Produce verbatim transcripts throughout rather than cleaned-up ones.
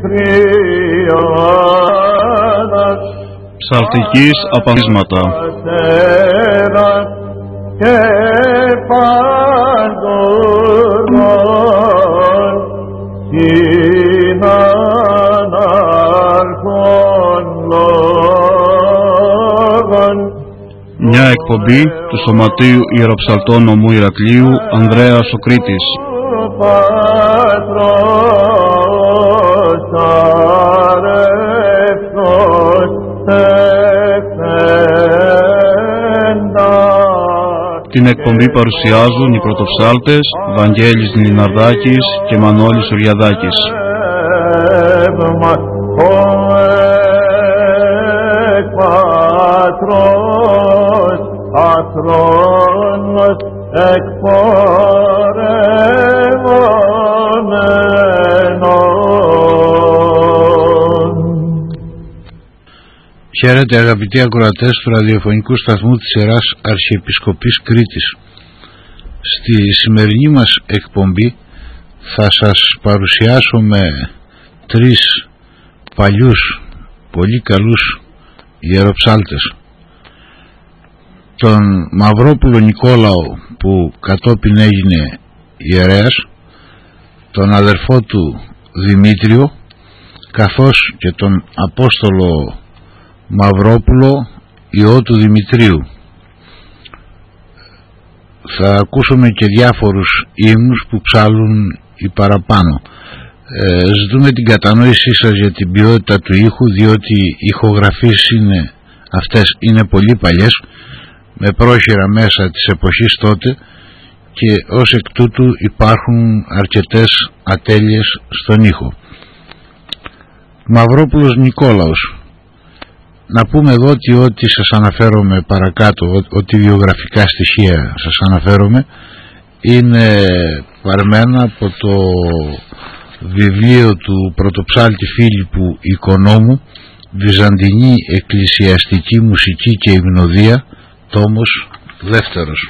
Ψαλτικής απαντήσματα. Και παντορμών συνανάρχων λόγων. Μια εκπομπή του Σωματείου Ιεροψαλτών Νομού Ηρακλείου, Ανδρέας Σοκρίτης. Την εκπομπή παρουσιάζουν οι πρωτοψάλτες Βαγγέλης Λιναρδάκης και Μανώλης Σουριαδάκης. Χαίρετε αγαπητοί ακροατές του ραδιοφωνικού σταθμού της Ιεράς Αρχιεπισκοπής Κρήτης. Στη σημερινή μας εκπομπή θα σας παρουσιάσω με τρεις παλιούς πολύ καλούς ιεροψάλτες. Τον Μαυρόπουλο Νικόλαο που κατόπιν έγινε ιερέας, τον αδερφό του Δημήτριο, καθώς και τον Απόστολο Μαυρόπουλο, ιό του Δημητρίου. Θα ακούσουμε και διάφορους ύμνους που ψάλουν οι παραπάνω. Ε, ζητούμε την κατανόησή σας για την ποιότητα του ήχου, διότι οι ηχογραφίες είναι, αυτές είναι πολύ παλιές, με πρόχειρα μέσα της εποχής τότε, και ως εκ τούτου υπάρχουν αρκετές ατέλειες στον ήχο. Μαυρόπουλος Νικόλαος. Να πούμε εδώ ότι ό,τι σας αναφέρομαι παρακάτω, ό,τι βιογραφικά στοιχεία σας αναφέρομαι, είναι παρμένα από το βιβλίο του πρωτοψάλτη Φίλιππου Οικονόμου, Βυζαντινή Εκκλησιαστική Μουσική και Υμνοδία, τόμος δεύτερος.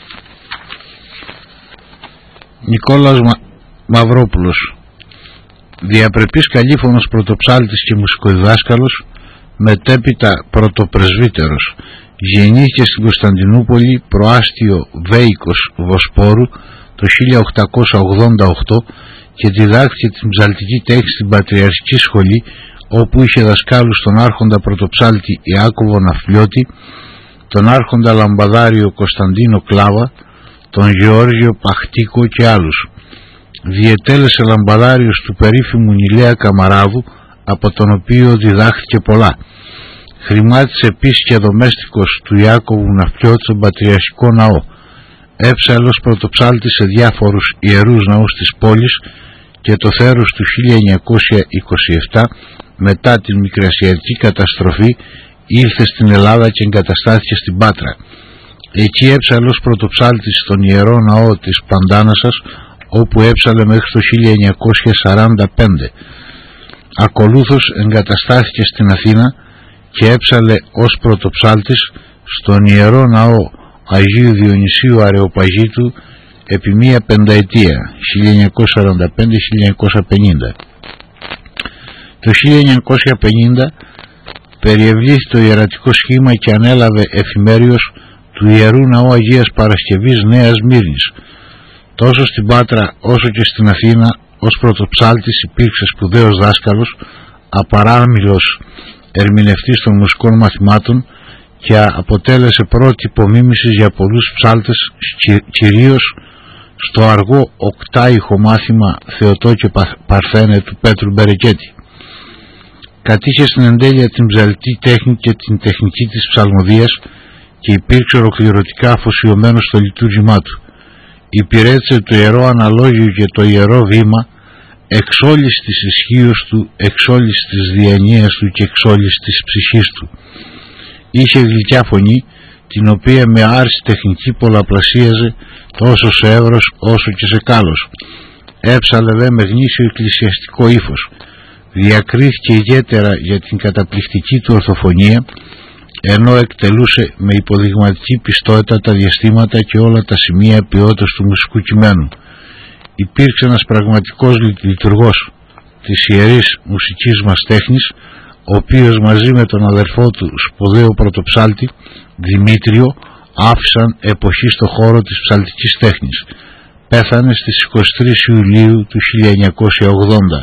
Νικόλαος Μα... Μαυρόπουλος, διαπρεπής καλήφωνος πρωτοψάλτης και μουσικοδιδάσκαλος, μετέπειτα πρωτοπρεσβύτερος. Γεννήθηκε στην Κωνσταντινούπολη, προάστιο Βέικος Βοσπόρου, το χίλια οκτακόσια ογδόντα οκτώ και διδάχθηκε την ψαλτική τέχνη στην Πατριαρχική Σχολή, όπου είχε δασκάλους τον άρχοντα πρωτοψάλτη Ιάκωβο Ναυπλιώτη, τον άρχοντα λαμπαδάριο Κωνσταντίνο Κλάβα, τον Γεώργιο Παχτίκο και άλλους. Διετέλεσε λαμπαδάριος του περίφημου Νηλέα Καμαράδου, από τον οποίο διδάχθηκε πολλά. Χρημάτισε επίσης και δομέστικος του Ιάκωβου Ναυπλιώτη στον Πατριαρχικό Ναό. Έψαλος πρωτοψάλτη σε διάφορους ιερούς ναούς της πόλης, και το θέρος του χίλια εννιακόσια είκοσι επτά, μετά την μικρασιατική καταστροφή, ήλθε στην Ελλάδα και εγκαταστάθηκε στην Πάτρα. Εκεί έψαλος πρωτοψάλτης στον Ιερό Ναό της Παντάνασας, όπου έψαλε μέχρι το χίλια εννιακόσια σαράντα πέντε. Ακολούθως εγκαταστάθηκε στην Αθήνα και έψαλε ως πρωτοψάλτης στον Ιερό Ναό Αγίου Διονυσίου Αρεοπαγίτου επί μία πενταετία, χίλια εννιακόσια σαράντα πέντε με χίλια εννιακόσια πενήντα. Το χίλια εννιακόσια πενήντα περιευλήθη το ιερατικό σχήμα και ανέλαβε εφημέριος του Ιερού Ναού Αγίας Παρασκευής Νέας Μύρνης. Τόσο στην Πάτρα όσο και στην Αθήνα ως πρωτοψάλτης υπήρξε σπουδαίος δάσκαλος, απαράμιλος ερμηνευτής των μουσικών μαθημάτων, και αποτέλεσε πρότυπο μίμησης για πολλούς ψάλτες, κυρίως στο αργό οκτάηχο μάθημα Θεοτό και Παρθένε του Πέτρου Μπερεκέτη. Κατήχε στην εντέλεια την ψαλτή τέχνη και την τεχνική της ψαλμοδίας και υπήρξε ολοκληρωτικά αφοσιωμένος στο λειτουργήμά του. Υπηρέτησε το ιερό αναλόγιο και το ιερό βήμα εξ όλης της ισχύως του, εξ όλης της διανοίας του και εξ όλης της ψυχής του. Είχε γλυκιά φωνή, την οποία με άρση τεχνική πολλαπλασίαζε τόσο σε εύρος όσο και σε κάλος. Έψαλε δε με γνήσιο εκκλησιαστικό ύφος. Διακρίθηκε ιδιαίτερα για την καταπληκτική του ορθοφωνία, ενώ εκτελούσε με υποδειγματική πιστότητα τα διαστήματα και όλα τα σημεία ποιότητας του μουσικού κειμένου. Υπήρξε ένας πραγματικός λειτουργός της ιερής μουσικής μας τέχνης, ο οποίος μαζί με τον αδερφό του σπουδαίο πρωτοψάλτη Δημήτριο άφησαν εποχή στο χώρο της ψαλτικής τέχνης. Πέθανε στις είκοσι τρεις Ιουλίου του χίλια εννιακόσια ογδόντα.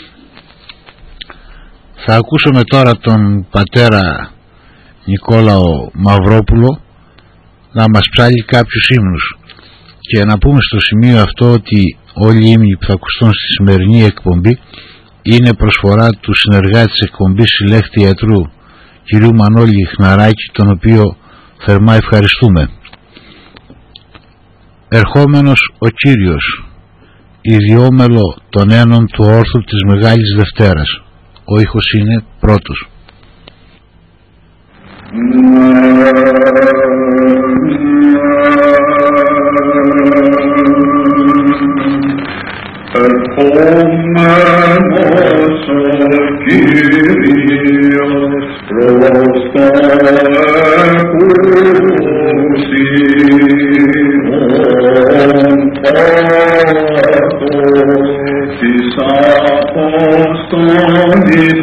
Θα ακούσουμε τώρα τον πατέρα Νικόλαο Μαυρόπουλο να μας ψάλει κάποιους ύμνους, και να πούμε στο σημείο αυτό ότι όλοι οι ύμνοι που θα ακουστούν στη σημερινή εκπομπή είναι προσφορά του συνεργάτη της εκπομπής συλλέχτη ιατρού κ. Μανώλη Χναράκη, τον οποίο θερμά ευχαριστούμε. Ερχόμενος ο Κύριος, ιδιόμελο των ένων του όρθου της Μεγάλης Δευτέρας. Ο ήχος είναι πρώτος. Ερχόμενος ο Κύριος προς τα εκούσιον πάτος της Αποστολής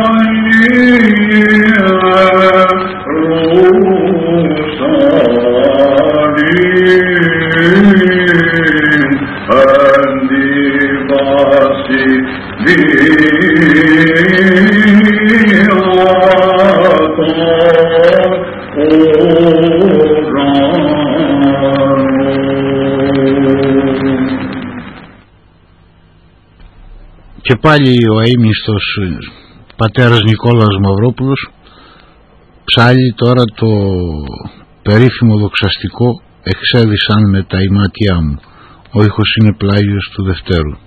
Oh Και πάλι ο αείμνηστος πατέρας Νικόλαος Μαυρόπουλος ψάλλει τώρα το περίφημο δοξαστικό «Εξέδισαν με τα ημάτια μου». Ο ήχος είναι πλάγιος του Δευτέρου.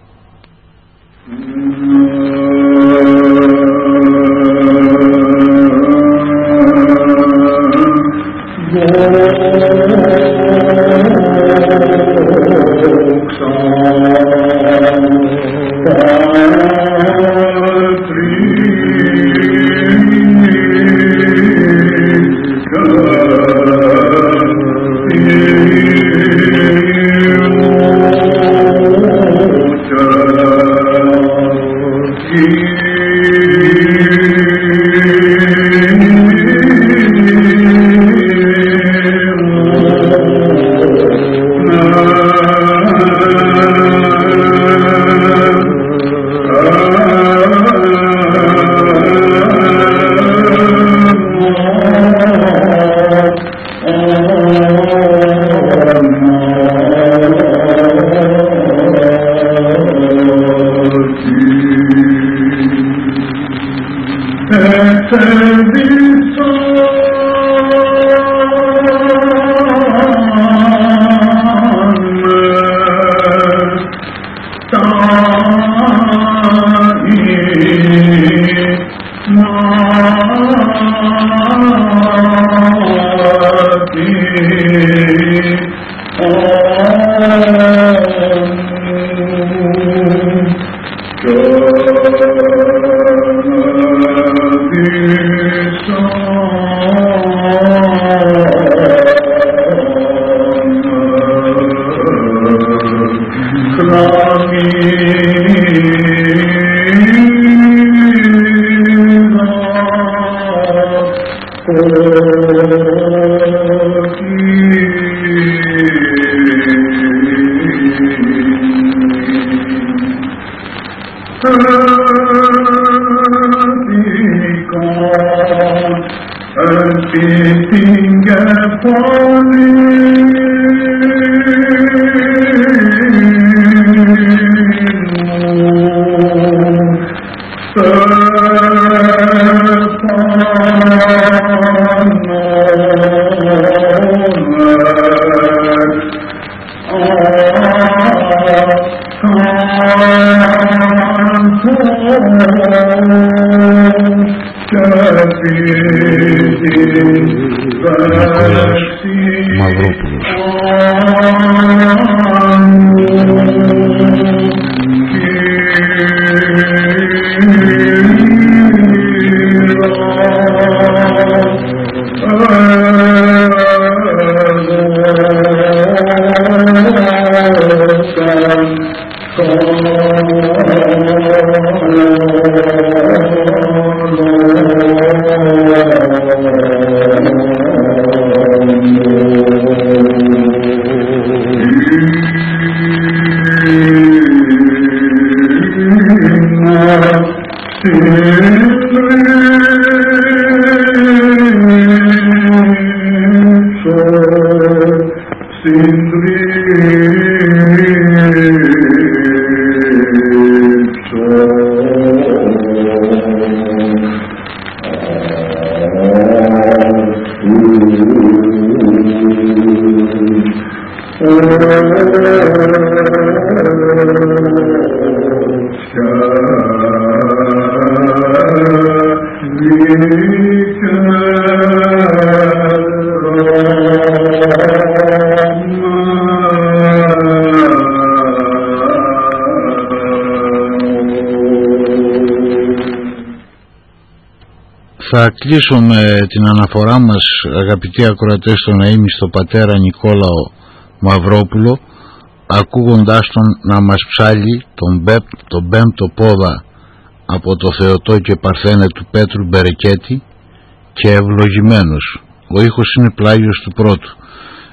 Θα κλείσω με την αναφορά μας, αγαπητοί ακροατές, στον αείμνηστο πατέρα Νικόλαο Μαυρόπουλο, ακούγοντάς τον να μας ψάλει τον, μπεπ, τον πέμπτο πόδα από το Θεοτό και Παρθένε του Πέτρου Μπερεκέτη και ευλογημένος. Ο ήχος είναι πλάγιος του πρώτου.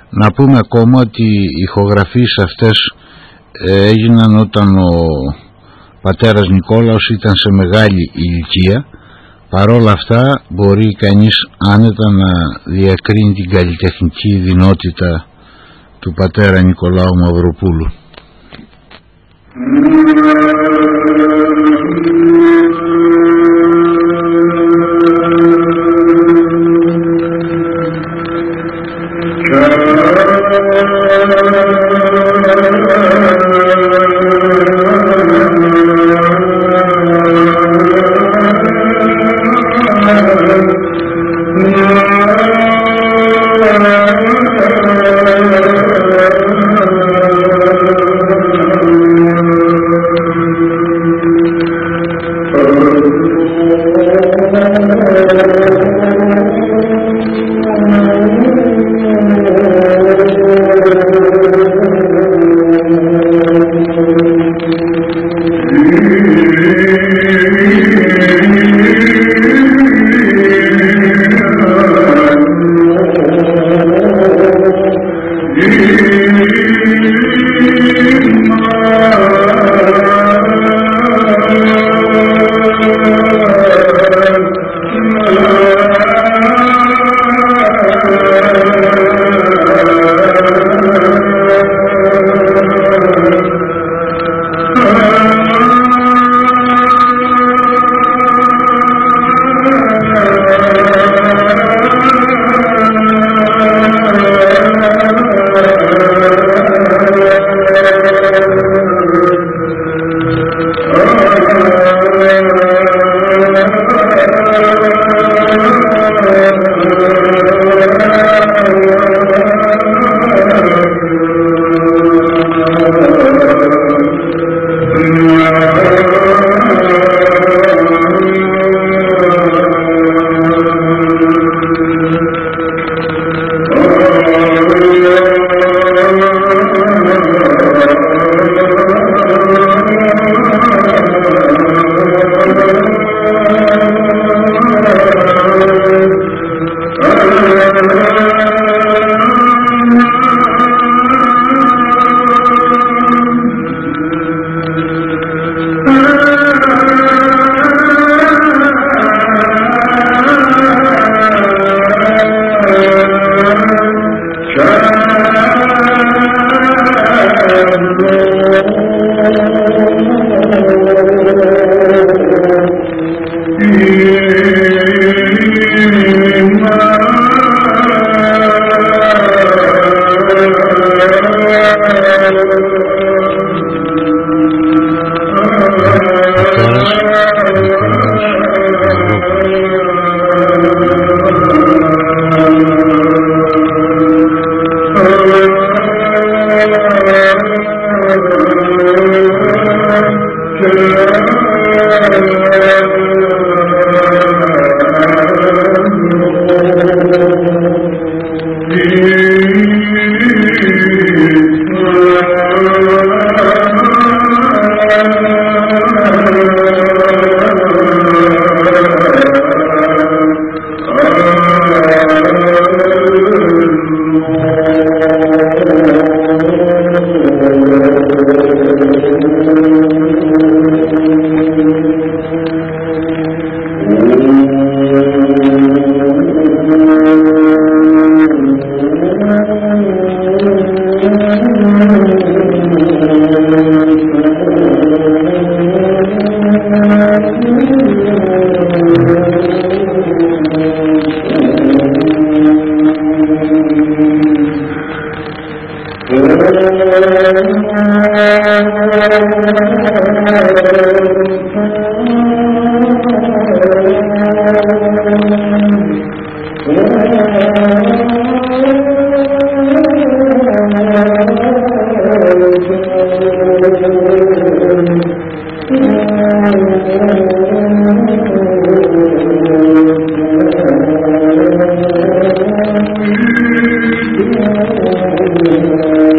Να πούμε ακόμα ότι οι ηχογραφίες αυτές έγιναν όταν ο πατέρας Νικόλαος ήταν σε μεγάλη ηλικία. Παρόλα αυτά μπορεί κανείς άνετα να διακρίνει την καλλιτεχνική δυνότητα του πατέρα Νικολάου Μαυροπούλου.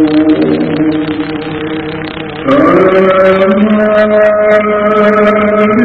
Amen.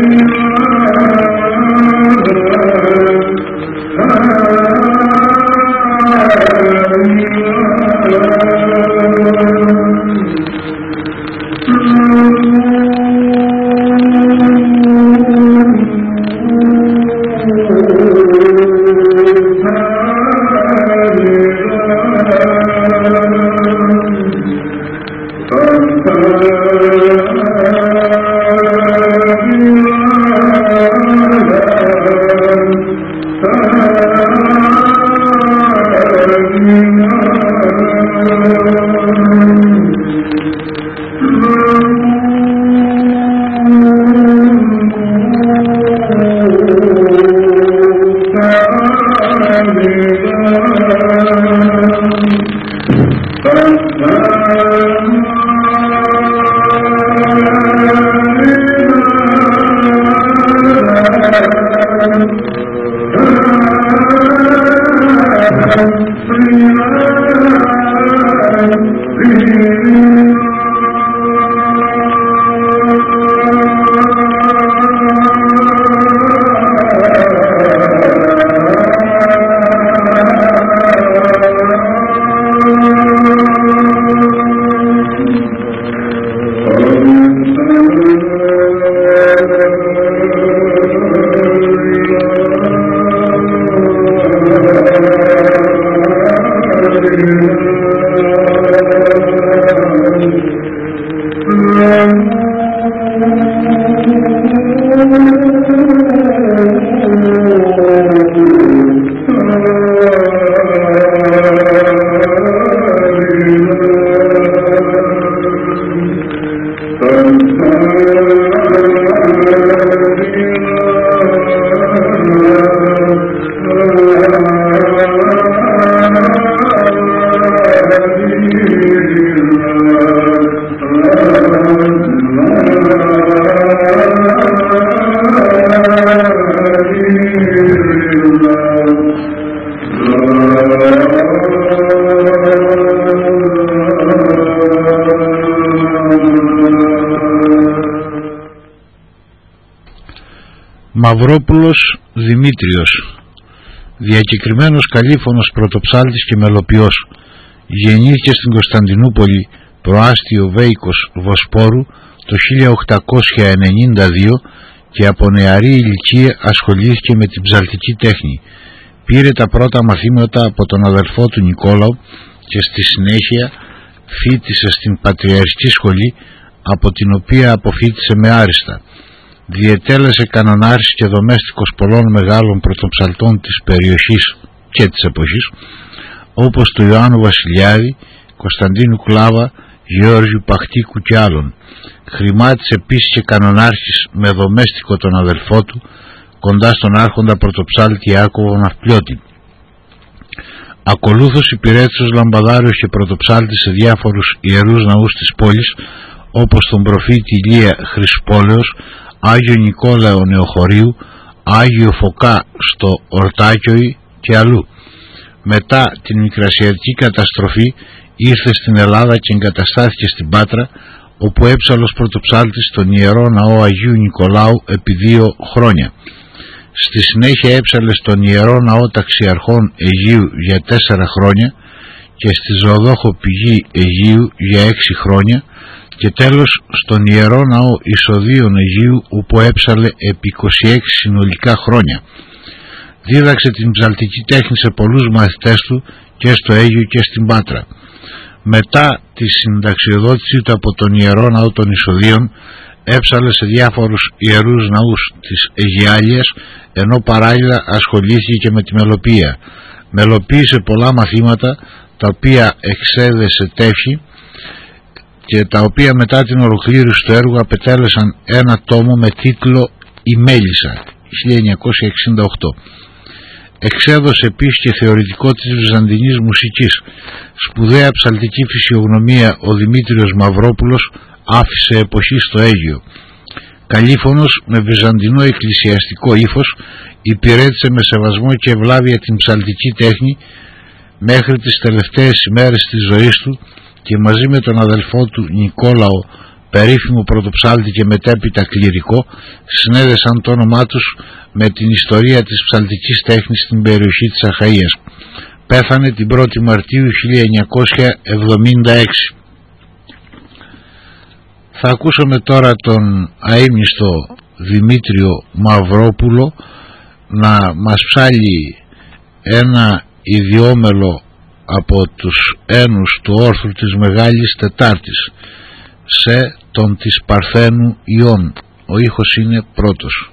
Μαυρόπουλος Δημήτριος, διακεκριμένος καλήφωνος πρωτοψάλτης και μελοποιός, γεννήθηκε στην Κωνσταντινούπολη προάστιο Βέικος Βοσπόρου το χίλια οκτακόσια ενενήντα δύο και από νεαρή ηλικία ασχολήθηκε με την ψαλτική τέχνη. Πήρε τα πρώτα μαθήματα από τον αδελφό του Νικόλαου και στη συνέχεια φοίτησε στην Πατριαρχική Σχολή, από την οποία αποφοίτησε με άριστα. Διετέλεσε κανονάρχης και δομέστικος πολλών μεγάλων πρωτοψαλτών της περιοχής και της εποχής, όπως του Ιωάννου Βασιλιάδη, Κωνσταντίνου Κλάβα, Γεώργιου Παχτίκου και άλλων. Χρημάτισε επίσης και κανονάρχης με δομέστικο τον αδελφό του, κοντά στον άρχοντα πρωτοψάλτη Ιάκωβο Ναυπλιώτη. Ακολούθως υπηρέτησε ως λαμπαδάριος και πρωτοψάλτης σε διάφορους ιερούς ναούς της πόλης, όπως τον προφήτη Ηλία Χρυσπόλεως, Άγιο Νικόλαο Νεοχωρίου, Άγιο Φωκά στο Ορτάκιοι και αλλού. Μετά την μικρασιατική καταστροφή ήρθε στην Ελλάδα και εγκαταστάθηκε στην Πάτρα, όπου έψαλε ως πρωτοψάλτης στον Ιερό Ναό Αγίου Νικολάου επί δύο χρόνια. Στη συνέχεια έψαλε στον Ιερό Ναό Ταξιαρχών Αιγείου για τέσσερα χρόνια και στη Ζωοδόχο Πηγή Αιγείου για έξι χρόνια και τέλος στον Ιερό Ναό Ισοδίων Αιγείου, όπου έψαλε επί είκοσι έξι συνολικά χρόνια. Δίδαξε την ψαλτική τέχνη σε πολλούς μαθητές του και στο Αίγιο και στην Πάτρα. Μετά τη συνταξιοδότησή του από τον Ιερό Ναό των Ισοδίων έψαλε σε διάφορους ιερούς ναούς της Αιγιάλειας, ενώ παράλληλα ασχολήθηκε και με τη μελοποιία. Μελοποίησε πολλά μαθήματα, τα οποία εξέδεσε τεύχη και τα οποία μετά την ολοκλήρωση του έργου απετέλεσαν ένα τόμο με τίτλο «Η Μέλισσα» χίλια εννιακόσια εξήντα οκτώ. Εξέδωσε επίσης και θεωρητικό της βυζαντινής μουσικής. Σπουδαία ψαλτική φυσιογνωμία ο Δημήτριος Μαυρόπουλος άφησε εποχή στο Αίγιο. Καλήφωνος με βυζαντινό εκκλησιαστικό ύφος, υπηρέτησε με σεβασμό και ευλάβεια την ψαλτική τέχνη μέχρι τις τελευταίες ημέρες της ζωής του και μαζί με τον αδελφό του Νικόλαο, περίφημο πρωτοψάλτη και μετέπειτα κληρικό, συνέδεσαν το όνομά τους με την ιστορία της ψαλτικής τέχνης στην περιοχή της Αχαΐας. Πέθανε την πρώτη Μαρτίου χίλια εννιακόσια εβδομήντα έξι. Θα ακούσουμε τώρα τον αείμνηστο Δημήτριο Μαυρόπουλο να μας ψάλει ένα ιδιόμελο από τους ένους του όρθρου της Μεγάλης Τετάρτης, σε τον της Παρθένου Ιών. Ο ήχος είναι πρώτος.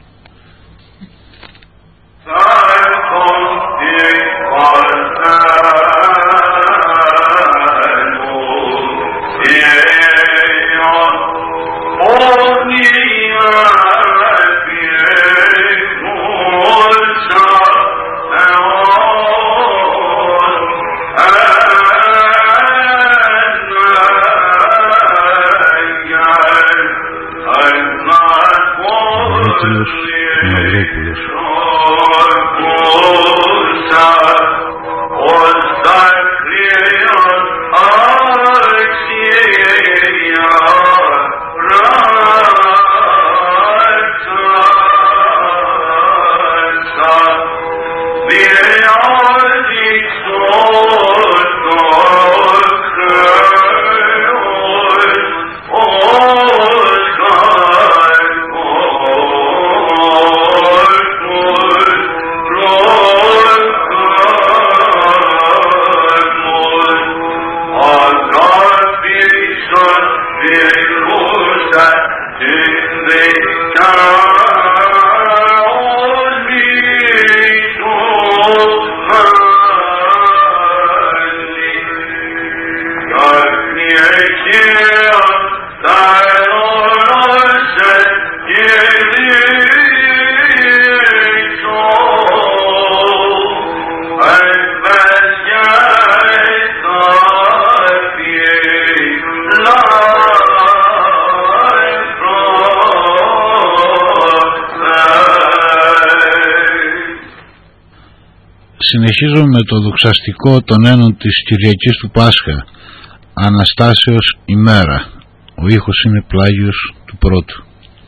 Oh Συνεχίζουμε με το δοξαστικό των ένων της Κυριακής του Πάσχα, Αναστάσεως ημέρα. Ο ήχος είναι πλάγιος του πρώτου.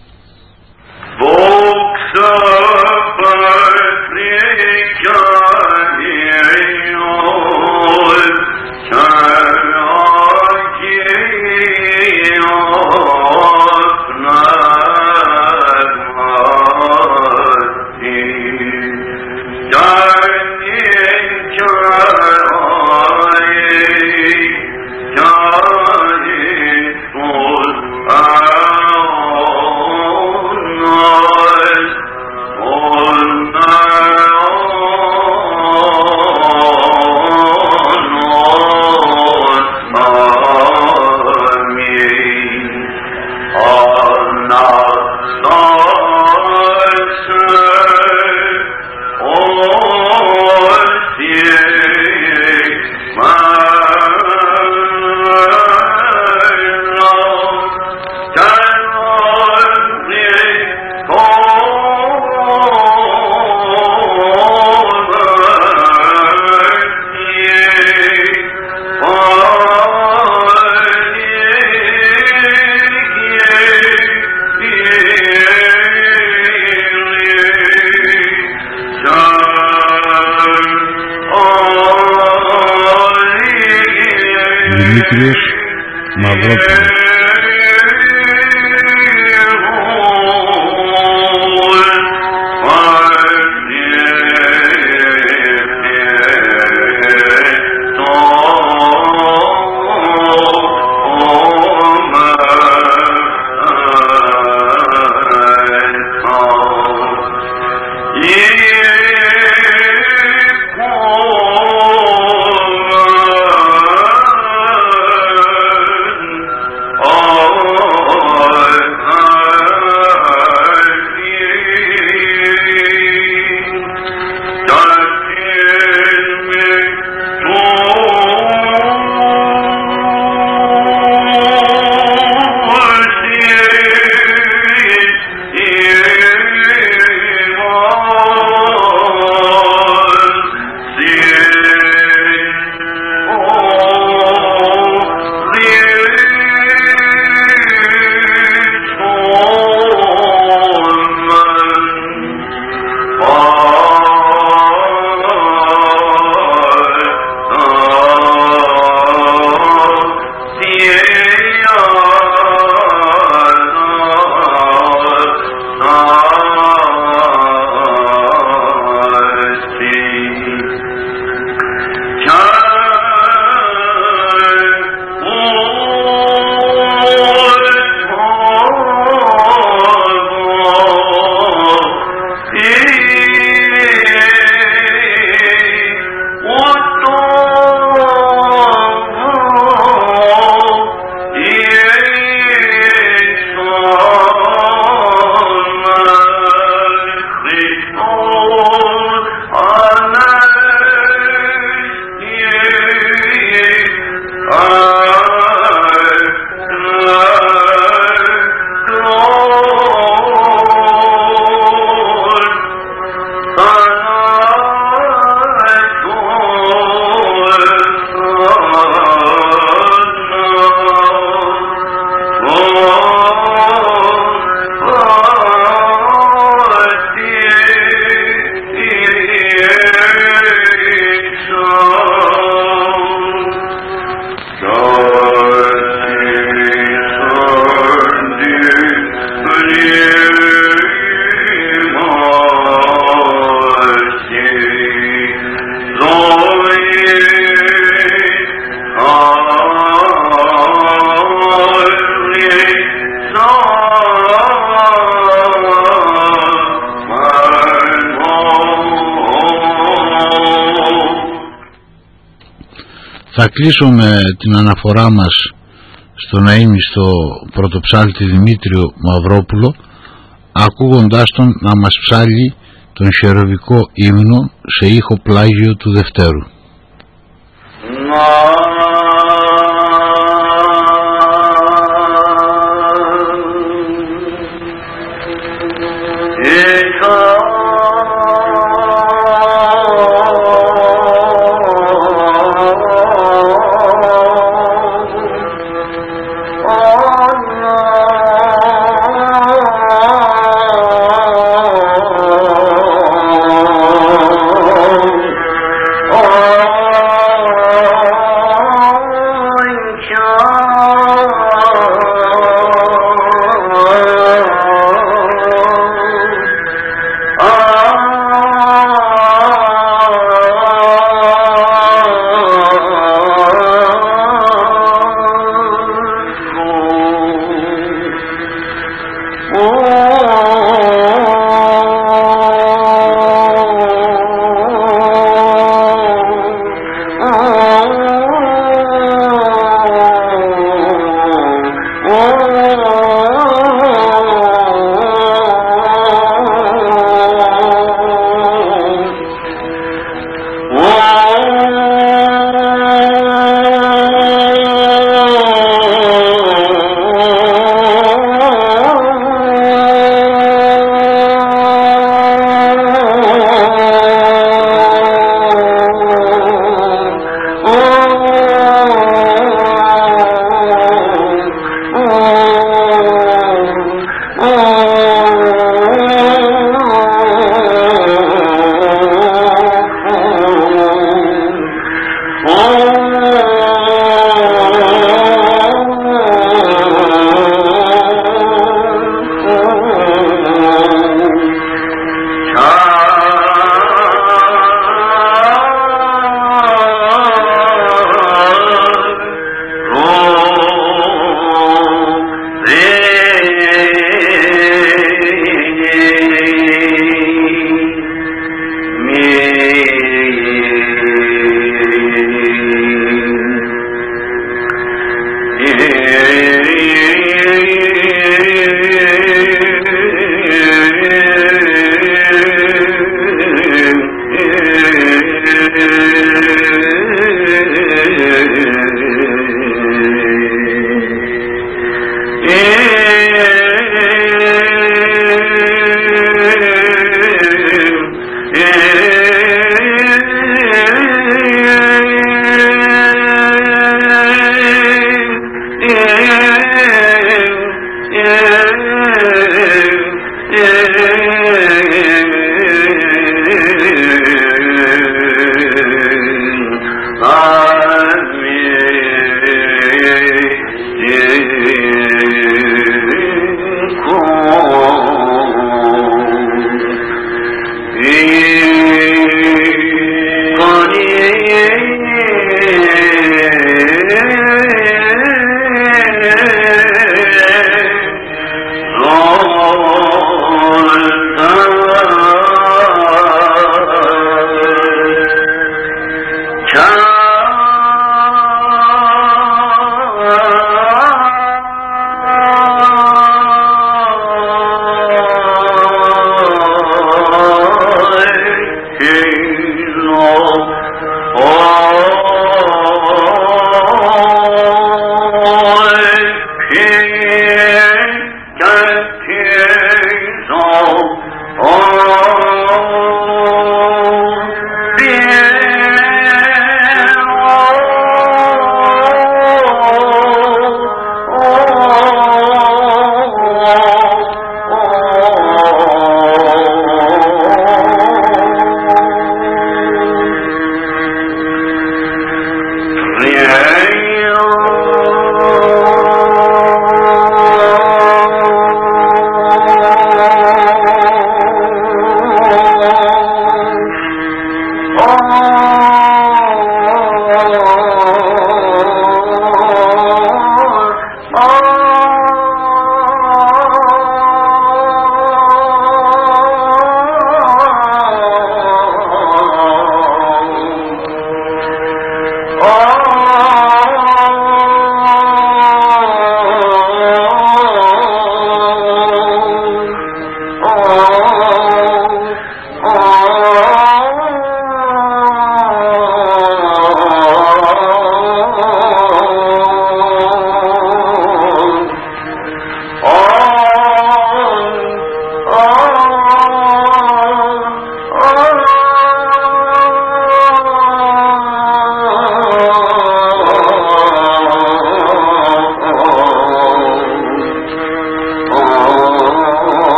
Δημήτριος Μαυρόπουλος. Θα κλείσω με την αναφορά μας στο Ναΐμι, στο πρωτοψάλτη Δημήτριο Μαυρόπουλο, ακούγοντάς τον να μας ψάλει τον χεροβικό ύμνο σε ήχο πλάγιο του Δευτέρου.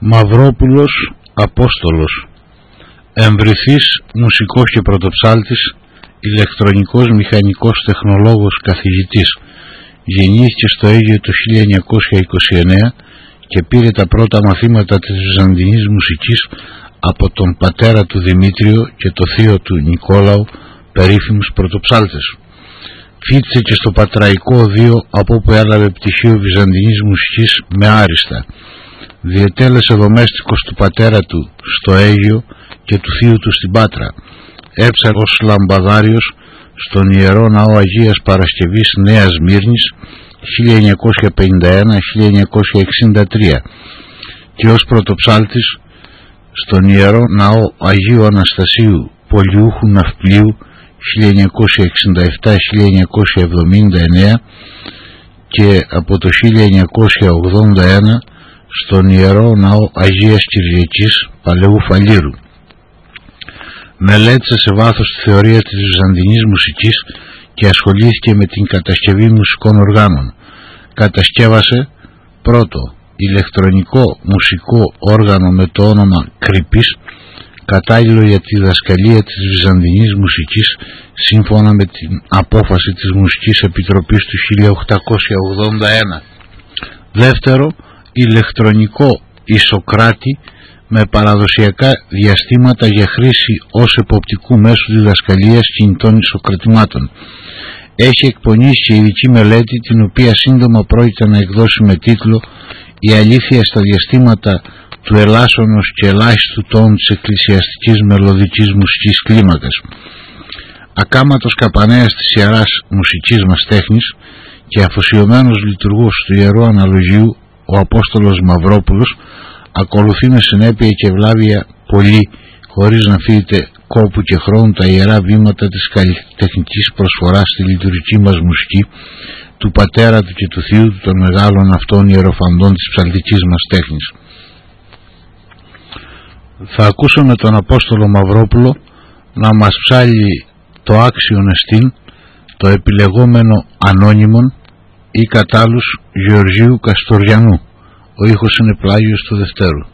Μαυρόπουλος Απόστολος, εμβρηθής μουσικός και πρωτοψάλτης, ηλεκτρονικός μηχανικός τεχνολόγος καθηγητής. Γεννήθηκε στο Αίγυο το χίλια εννιακόσια είκοσι εννέα και πήρε τα πρώτα μαθήματα της βυζαντινής μουσικής από τον πατέρα του Δημήτριο και το θείο του Νικόλαου, περίφημους πρωτοψάλτες. Φοιτησε και στο Πατραϊκό Οδείο, από όπου έλαβε πτυχίο βυζαντινής μουσικής με άριστα. Διετέλεσε δομέστικος του πατέρα του στο Αίγυο και του θείου του στην Πάτρα. Έψαρε ως λαμπαδάριος στον Ιερό Ναό Αγίας Παρασκευής Νέας Μύρνης χίλια εννιακόσια πενήντα ένα με χίλια εννιακόσια εξήντα τρία και ως πρωτοψάλτης στον Ιερό Ναό Αγίου Αναστασίου Πολιούχου Ναυπλίου χίλια εννιακόσια εξήντα επτά με χίλια εννιακόσια εβδομήντα εννέα και από το χίλια εννιακόσια ογδόντα ένα στον Ιερό Ναό Αγίας Κυριακής Παλαιού Φαλήρου. Μελέτησε σε βάθος τη θεωρία της βυζαντινής μουσικής και ασχολήθηκε με την κατασκευή μουσικών οργάνων. Κατασκεύασε πρώτο ηλεκτρονικό μουσικό όργανο με το όνομα Κρυπής, κατάλληλο για τη διδασκαλία της βυζαντινής μουσικής σύμφωνα με την απόφαση της Μουσικής Επιτροπής του χίλια οκτακόσια ογδόντα ένα. Δεύτερο, ηλεκτρονικό Ισοκράτη με παραδοσιακά διαστήματα για χρήση ως εποπτικού μέσου διδασκαλίας κινητών ισοκρατημάτων. Έχει εκπονήσει και ειδική μελέτη, την οποία σύντομα πρόκειται να εκδώσει με τίτλο «Η αλήθεια στα διαστήματα του ελάσσονος και ελάχιστου τόνου της εκκλησιαστικής μελωδικής μουσικής κλίμακας». Ακάματος καπανέας της Ιεράς Μουσικής μας τέχνης και αφοσιωμένος λειτουργός του Ιερού Αναλογίου, ο Απόστολος Μαυρόπουλος ακολουθεί με συνέπεια και ευλάβεια πολύ, χωρίς να φύγεται κόπου και χρόνου, τα ιερά βήματα της καλλιτεχνικής προσφοράς στη λειτουργική μας μουσική, του πατέρα του και του θείου του, των μεγάλων αυτών ιεροφαντών της ψαλτικής μας τέχνης. Θα ακούσουμε τον Απόστολο Μαυρόπουλο να μας ψάλει το άξιον εστίν, το επιλεγόμενο ανώνυμον ή κατάλους Γεωργίου Καστοριανού. Ο ήχος είναι πλάγιος του Δευτέρου.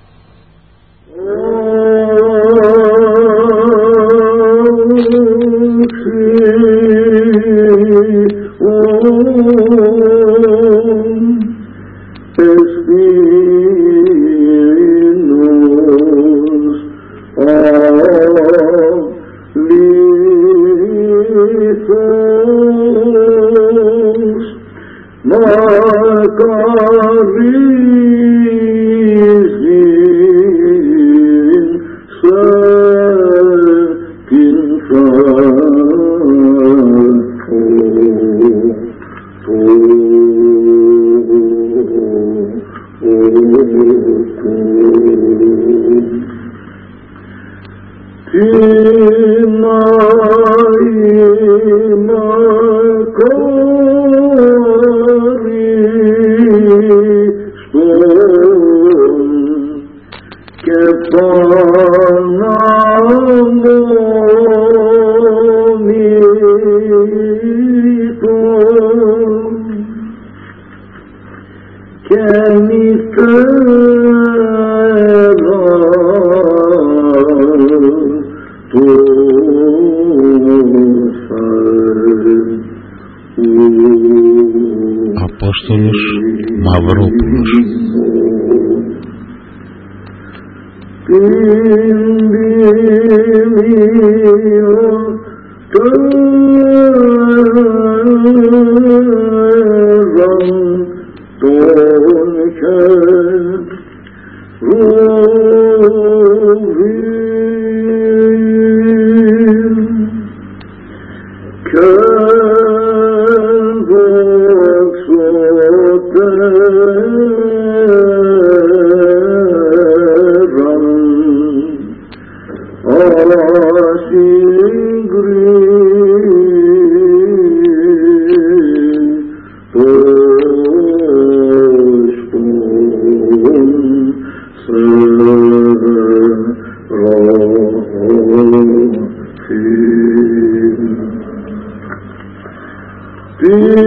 Απόστολος Μαυρόπουλος.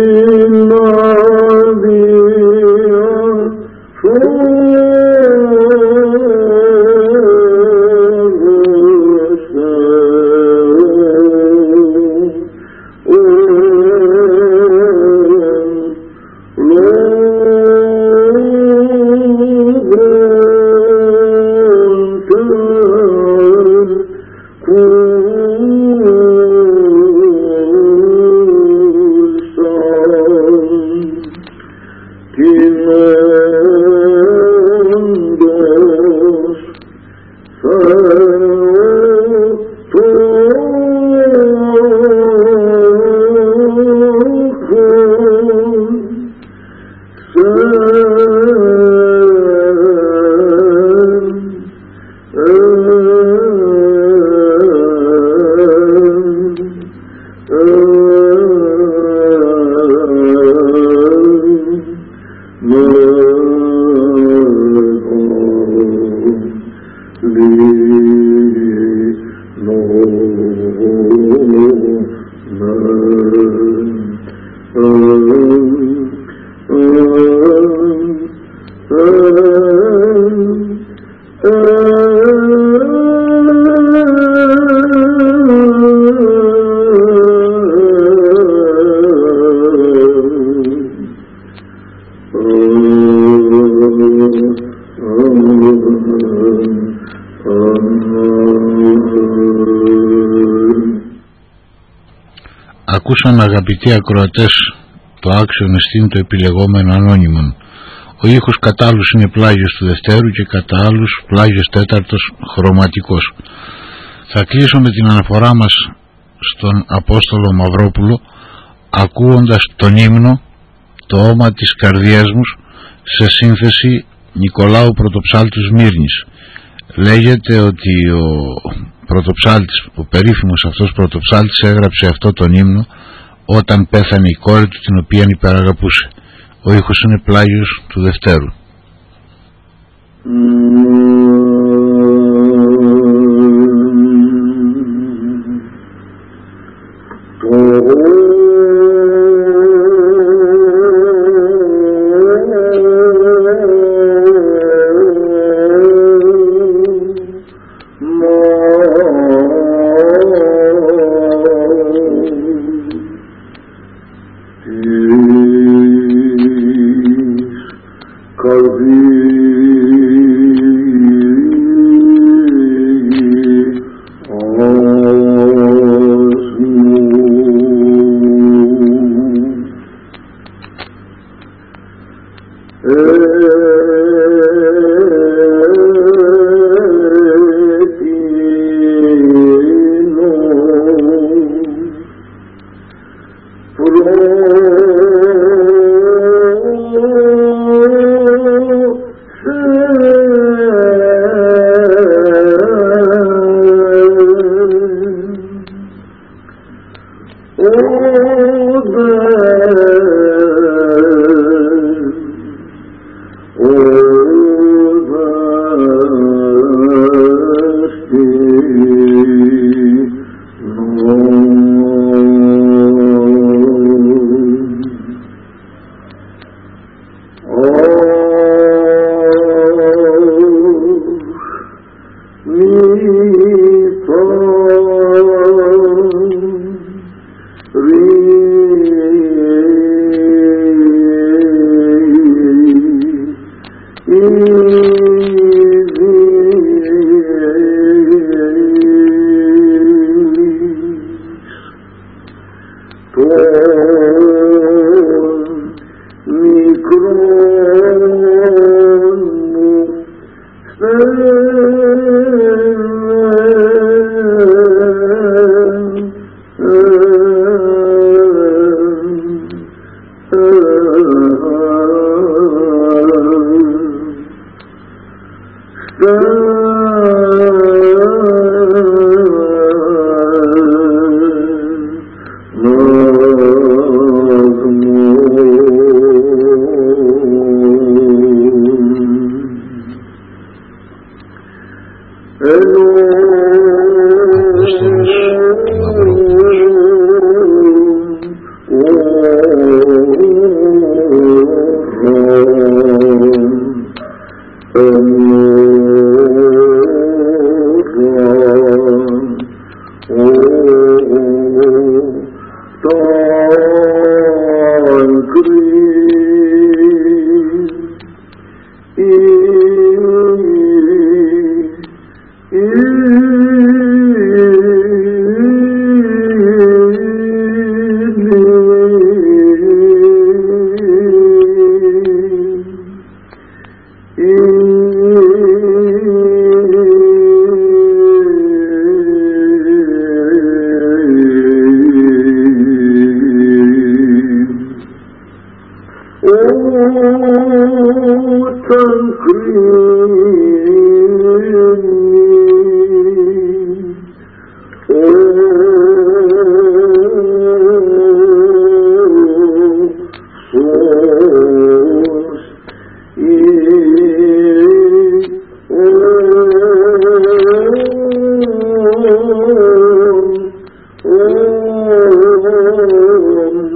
Oh Ακούσαμε, αγαπητοί ακροατές, το άξιον εστίν το επιλεγόμενο ανώνυμον. Ο ήχος κατά άλλους είναι πλάγιος του Δευτέρου και κατά άλλους πλάγιος τέταρτος χρωματικός. Θα κλείσω με την αναφορά μας στον Απόστολο Μαυρόπουλο, ακούοντας τον ύμνο «Το όμα της καρδιάς μου» σε σύνθεση Νικολάου Πρωτοψάλτου Σμύρνης. Λέγεται ότι ο πρωτοψάλτης, ο περίφημος αυτός πρωτοψάλτης, έγραψε αυτό τον ύμνο όταν πέθανε η κόρη του, την οποία υπεραγαπούσε. Ο ήχος είναι πλάγιος του Δευτέρου.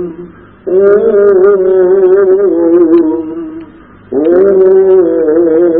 Oh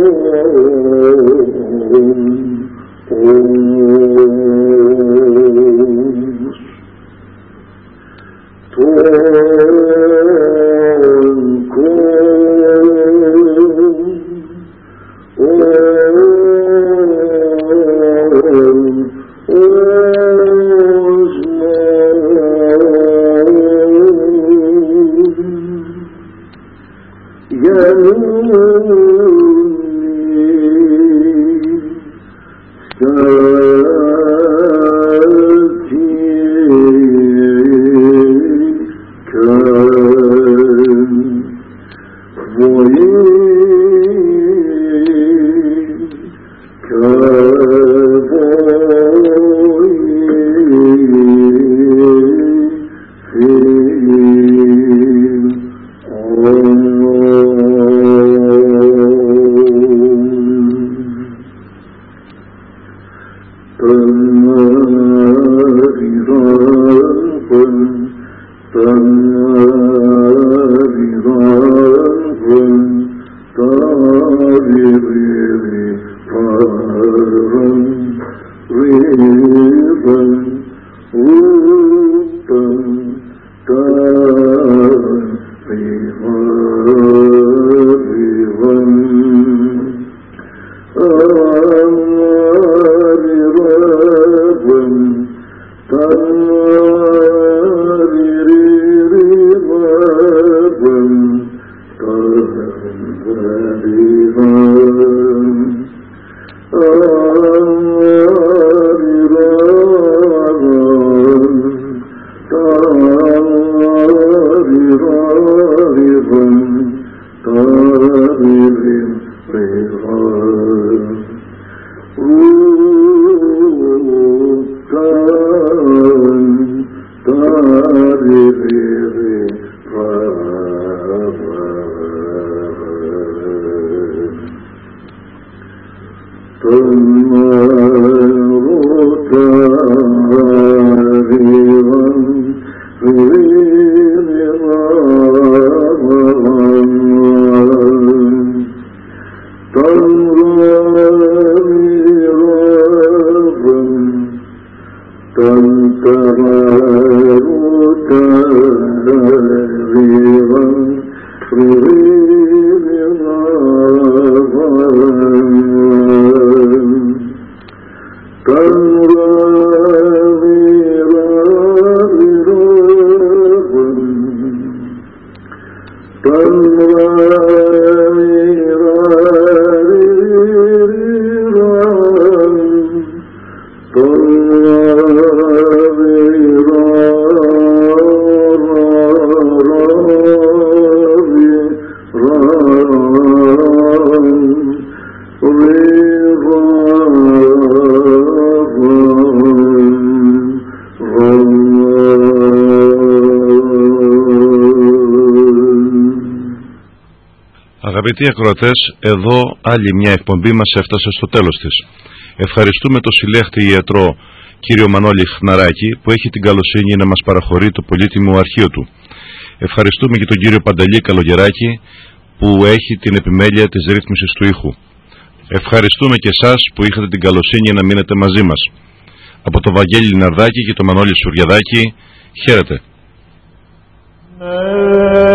Αγαπητοί ακροατές, εδώ άλλη μια εκπομπή μας έφτασε στο τέλος της. Ευχαριστούμε τον συλλέχτη ιατρό κύριο Μανώλη Χναράκη που έχει την καλοσύνη να μας παραχωρεί το πολύτιμο αρχείο του. Ευχαριστούμε και τον κύριο Παντελή Καλογεράκη που έχει την επιμέλεια της ρύθμισης του ήχου. Ευχαριστούμε και εσάς που είχατε την καλοσύνη να μείνετε μαζί μας. Από το Βαγγέλη Λιναρδάκη και το Μανώλη Σουριαδάκη, χαίρετε.